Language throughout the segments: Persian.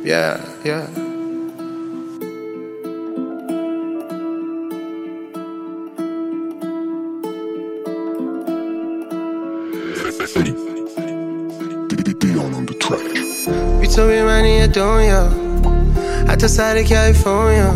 yeah. بی تو بی منی دنیا، حتی سر کیفونیا.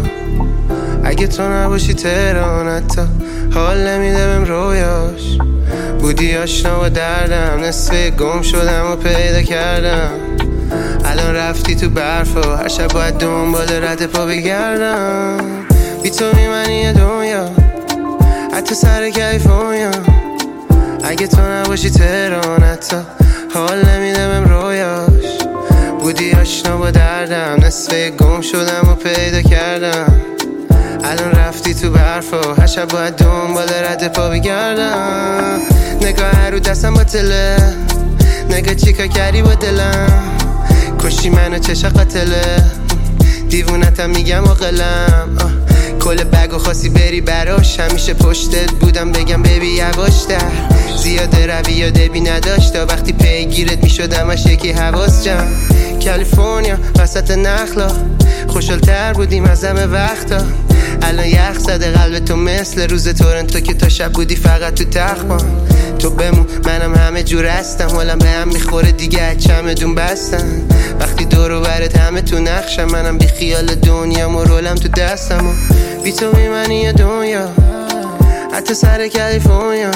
اگه تو نباشی تهران حتی حال نمیده بهم رویاش. بودی آشنا با دردم، نصفه گم شدم و پیدا کردم. الان رفتی تو برف و هر شب باید دنبال رد پا بگردم. بی تو بی منی دنیا، حتی سر کیفونیا. اگه تو نباشی تهران حتی حال نمیده بهم رویاش. بودی آشنا با دردم، نصفه گم شدم و پیدا کردم. الان رفتی تو برف و هر شب باید دنبال رد پا بگردم. نگاه رو دستم با تله، نگاه چیکار کردی با دلم. کشی منو چشا قتله، دیوونتم میگم عاقلم. کل بگو خواستی بری براش، همیشه پشتت بودم بگم ببی یواشتر. زیاده روی یاده بی نداشت تا وقتی پیگیرت میشدم اش یکی حواس جمع. کالیفرنیا وسط نخلا، خوشحالتر بودیم از همه وقتا. الان یخ زده قلب تو مثل روز تورنتو که تا شب بودی فقط تو تخمام. تو بمون منم همه جور هستم، حالم به هم میخوره دیگه چمدون بستم. وقتی دور و برت همه تو نقشم، منم بی خیال دنیا و رولم تو دستم. و بی تو بی منی دنیا، حتی سر کالیفرنیا.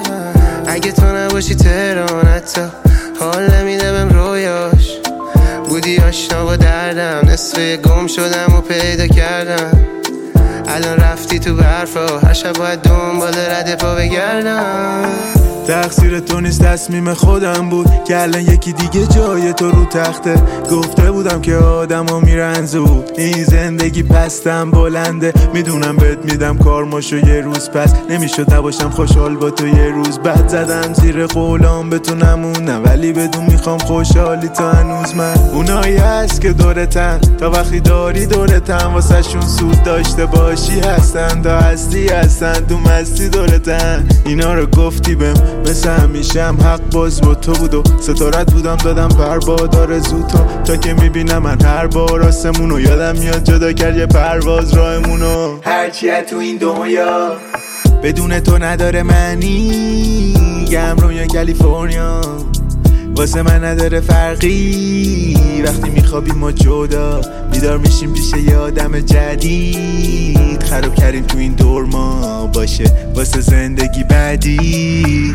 اگه تو نباشی تهران حتی حال نمیده بهم رویاش. بودی آشنا با دردم، نصفه گم شدم و پیدا کردم. الان رفتی تو برف و هر شب باید دنبال رد پا بگردم. تقصیر تو نیست تصمیم خودم بود که الان یکی دیگه جای تو رو تخته. گفته بودم که آدم ها میرن زود، این زندگی پستم بلنده. میدونم بهت میدم کارماشو یه روز پس، نمیشد نباشم خوشحال با تو یه روز. بعد زدم زیر قولام به تو نمونم، ولی بدون میخوام خوشحالی تا هنوز من. اونایی هست که دورتن تا وقتی داری دورتن، واسه شون سود داشته باشی هستن تا هستی هستن تو مستی دورتن. اینا رو گفتی بهم مثل همیشم حق باز با تو بود و ستارت بودم دادم پروادار زود تا که میبینم من هر بار آسمونو. یادم میاد جدا کرد یه پرواز راهمونو. هرچی تو این دنیا بدون تو نداره معنی، گم روی کالیفرنیا واسه من نداره فرقی. وقتی میخوابیم ما جدا، بیدار میشیم پیش یه آدم جدید. خراب کردیم تو این دور ما باشه واسه زندگی بعدی.